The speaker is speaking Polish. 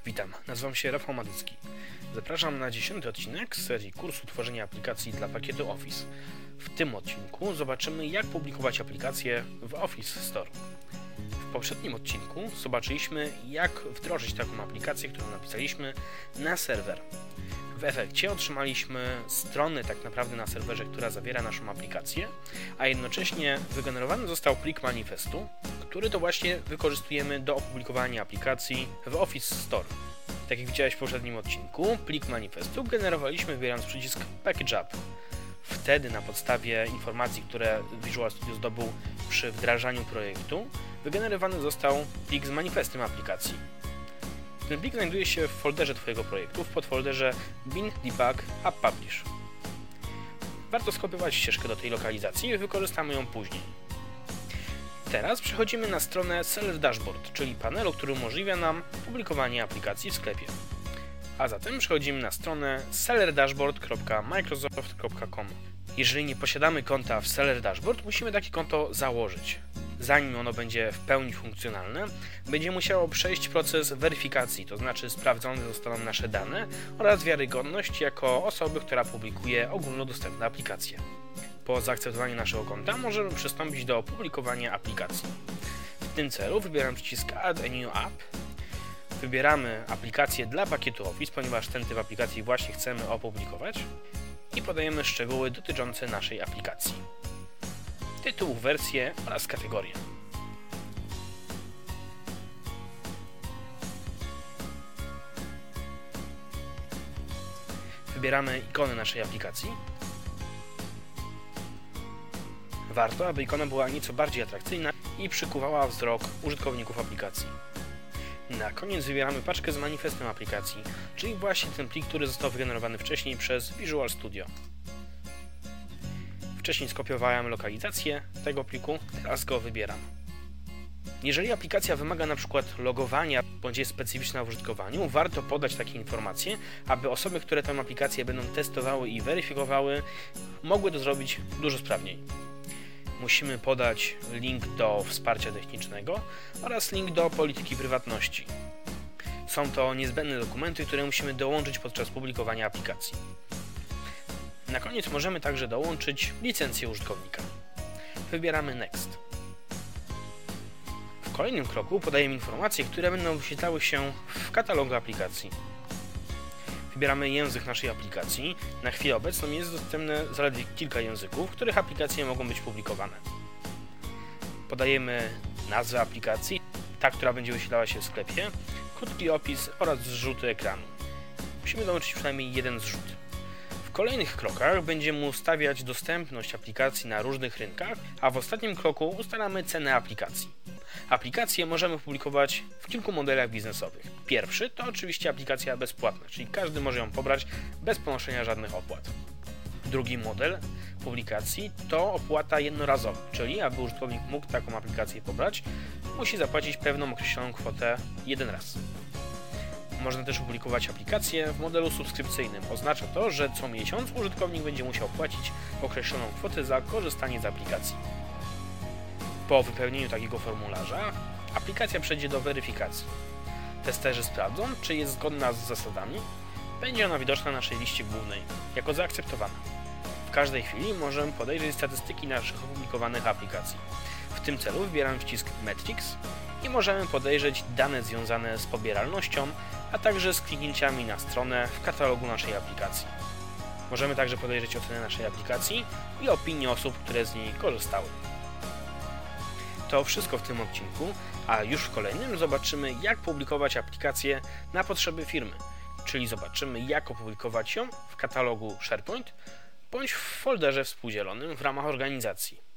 Witam, nazywam się Rafał Madycki. Zapraszam na 10. odcinek z serii kursu tworzenia aplikacji dla pakietu Office. W tym odcinku zobaczymy, jak publikować aplikacje w Office Store. W poprzednim odcinku zobaczyliśmy, jak wdrożyć taką aplikację, którą napisaliśmy, na serwer. W efekcie otrzymaliśmy stronę tak naprawdę na serwerze, która zawiera naszą aplikację, a jednocześnie wygenerowany został plik manifestu, który to właśnie wykorzystujemy do opublikowania aplikacji w Office Store. Tak jak widziałeś w poprzednim odcinku, plik manifestu generowaliśmy wybierając przycisk Package Up. Wtedy na podstawie informacji, które Visual Studio zdobył przy wdrażaniu projektu, wygenerowany został plik z manifestem aplikacji. Ten plik znajduje się w folderze Twojego projektu, w podfolderze bin debug app publish. Warto skopiować ścieżkę do tej lokalizacji i wykorzystamy ją później. Teraz przechodzimy na stronę Seller Dashboard, czyli panelu, który umożliwia nam publikowanie aplikacji w sklepie. A zatem przechodzimy na stronę sellerdashboard.microsoft.com. Jeżeli nie posiadamy konta w Seller Dashboard, musimy takie konto założyć. Zanim ono będzie w pełni funkcjonalne, będzie musiało przejść proces weryfikacji, to znaczy sprawdzone zostaną nasze dane oraz wiarygodność jako osoby, która publikuje ogólnodostępne aplikacje. Po zaakceptowaniu naszego konta możemy przystąpić do publikowania aplikacji. W tym celu wybieramy przycisk Add a New App. Wybieramy aplikację dla pakietu Office, ponieważ ten typ aplikacji właśnie chcemy opublikować i podajemy szczegóły dotyczące naszej aplikacji. Tytuł, wersję oraz kategorię. Wybieramy ikonę naszej aplikacji. Warto, aby ikona była nieco bardziej atrakcyjna i przykuwała wzrok użytkowników aplikacji. Na koniec wybieramy paczkę z manifestem aplikacji, czyli właśnie ten plik, który został wygenerowany wcześniej przez Visual Studio. Wcześniej skopiowałem lokalizację tego pliku, teraz go wybieram. Jeżeli aplikacja wymaga np. logowania bądź jest specyficzna w użytkowaniu, warto podać takie informacje, aby osoby, które tę aplikację będą testowały i weryfikowały, mogły to zrobić dużo sprawniej. Musimy podać link do wsparcia technicznego oraz link do polityki prywatności. Są to niezbędne dokumenty, które musimy dołączyć podczas publikowania aplikacji. Na koniec możemy także dołączyć licencję użytkownika. Wybieramy Next. W kolejnym kroku podajemy informacje, które będą wyświetlały się w katalogu aplikacji. Wybieramy język naszej aplikacji. Na chwilę obecną jest dostępne zaledwie kilka języków, w których aplikacje mogą być publikowane. Podajemy nazwę aplikacji, ta, która będzie wyświetlała się w sklepie, krótki opis oraz zrzuty ekranu. Musimy dołączyć przynajmniej jeden zrzut. W kolejnych krokach będziemy ustawiać dostępność aplikacji na różnych rynkach, a w ostatnim kroku ustalamy cenę aplikacji. Aplikacje możemy publikować w kilku modelach biznesowych. Pierwszy to oczywiście aplikacja bezpłatna, czyli każdy może ją pobrać bez ponoszenia żadnych opłat. Drugi model publikacji to opłata jednorazowa, czyli aby użytkownik mógł taką aplikację pobrać, musi zapłacić pewną określoną kwotę jeden raz. Można też publikować aplikacje w modelu subskrypcyjnym. Oznacza to, że co miesiąc użytkownik będzie musiał płacić określoną kwotę za korzystanie z aplikacji. Po wypełnieniu takiego formularza aplikacja przejdzie do weryfikacji. Testerzy sprawdzą, czy jest zgodna z zasadami. Będzie ona widoczna na naszej liście głównej, jako zaakceptowana. W każdej chwili możemy podejrzeć statystyki naszych opublikowanych aplikacji. W tym celu wybieramy przycisk Metrics i możemy podejrzeć dane związane z pobieralnością, a także z kliknięciami na stronę w katalogu naszej aplikacji. Możemy także podejrzeć ocenę naszej aplikacji i opinie osób, które z niej korzystały. To wszystko w tym odcinku, a już w kolejnym zobaczymy, jak publikować aplikację na potrzeby firmy, czyli zobaczymy, jak opublikować ją w katalogu SharePoint bądź w folderze współdzielonym w ramach organizacji.